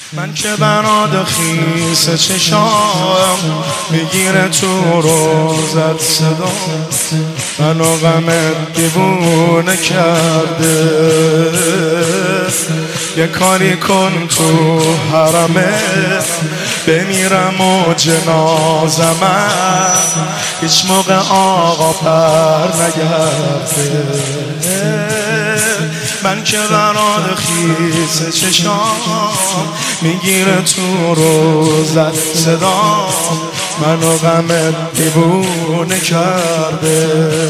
من که برات خیس چشام میگیره تو روزت صدا، منو غمت دیوونه کرده. یه کاری کن تو حرمه بمیرم و جنازمم هیچ موقع آقا پر نگرده. من که برات خیس چشام میگیره تو روزت صدا، منو غمت دیوونه کرده.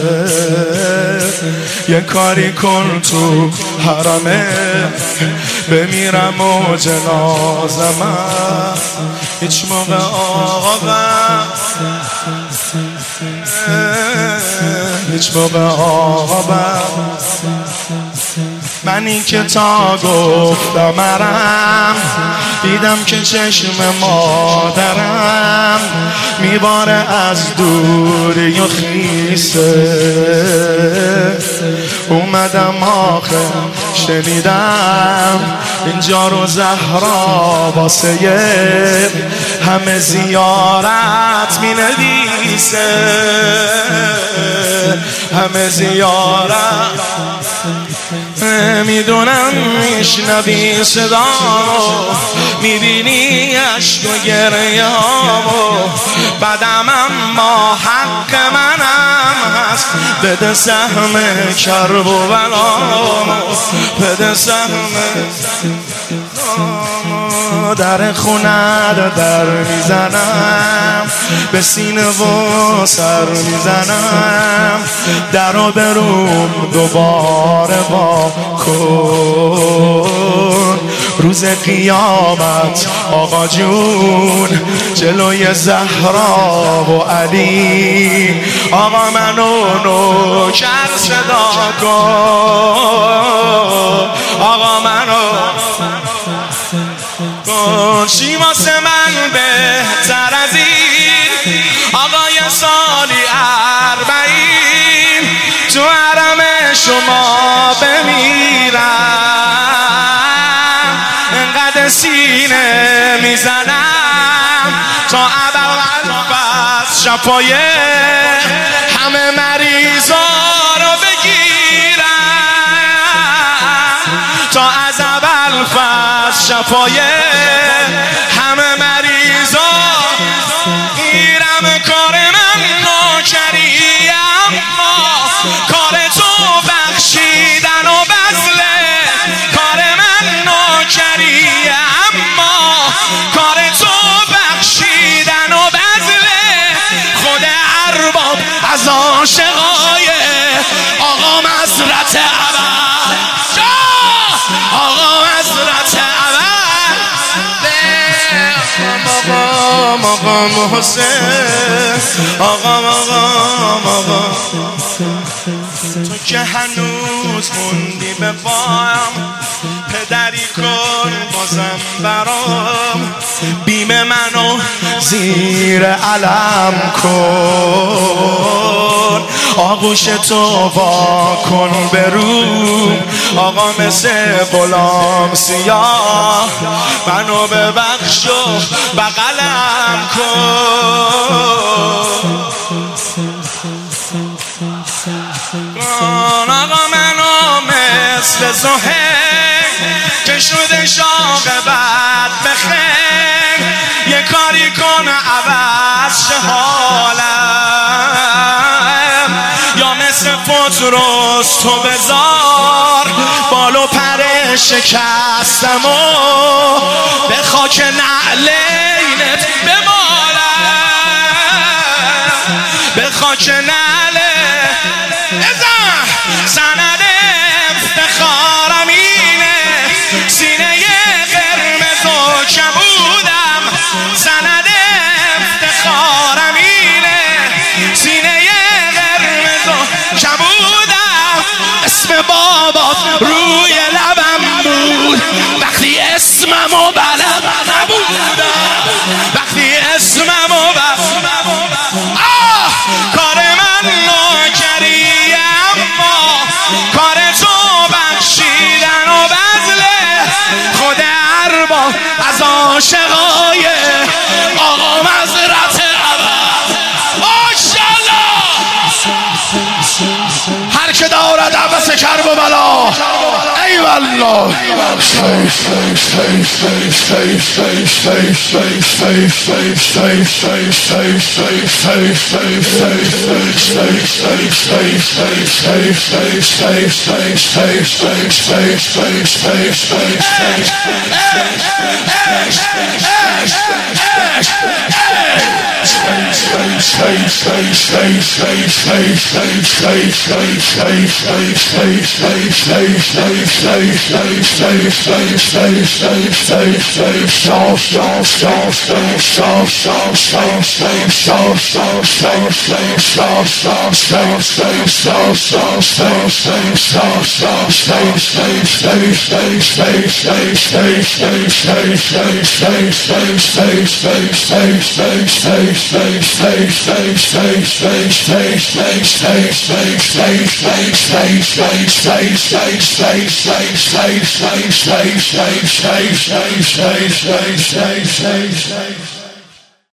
یه کاری کن تو حرمه بمیرم و جنازمم هیچ موقع آقا هیچ موقع آقا. منی که تا گفتم مرم دیدم که چشم مادرم میباره از دوری و خیسه. اومدم آخه شنیدم اینجا رو زهرا واسه همه زیارت می نویسه، همه زیارت. میدونم میشنوی صدامو، میبینی عشق و گریه‌امو، بدم اما حق منم هست. بده سهم کرب و بلامو، بده سهم در خونه در میزنم، به سینه و سر میزنم، در و بروم دوباره با کن. روز قیامت آقا جون جلوی زهرا و علی، آقا منو نوکر صدا کن، آقا منو چی واسه من بهتر از این؟ آقای سالی 40 تو حرم شما بمیرم، انقدر سینه میزنم تا ابوالفضل شفای همه مریضا رو بگیرم، تا از ابوالفضل شفای همه مریضا گیرم. کار من نوکری اما کار تو بخشیدن و بذله، کار من نوکری اما کار تو بخشیدن و بذله. خود ارباب از عاشقای آقا مزرعه اول، آقا مزرعه آقا محسن، آقا تو که هنوز موندی به پام، پدری کن بازم برام، بیم منو زیر علم کن، آغوش تو وا کن بروم، آقا مثل غلام سیاه منو ببخش و بغلم کن. آقا منو مثل زهیر که شده شاق بد بخیر، یه کاری کن عوض شه حالم، یا مثل پتروس تو بذار بال و پر شکستم و به خاک نعلینت بمالم، به خاک نعل سند افتخارم اینه، سینه قرمز و کبودم، سند افتخارم اینه، سینه قرمز و کبودم. اسم بابات روی لبم بود وقتی اسممو بلد نبودم، وقتی اسممو بلد کار من نوکری اما کار تو بخشیدن و بذله. خود ارباب از عاشقای آقا مزرعه عوض. ماشاءالله هر که دارد عبس کرب و بلا ای والله stay.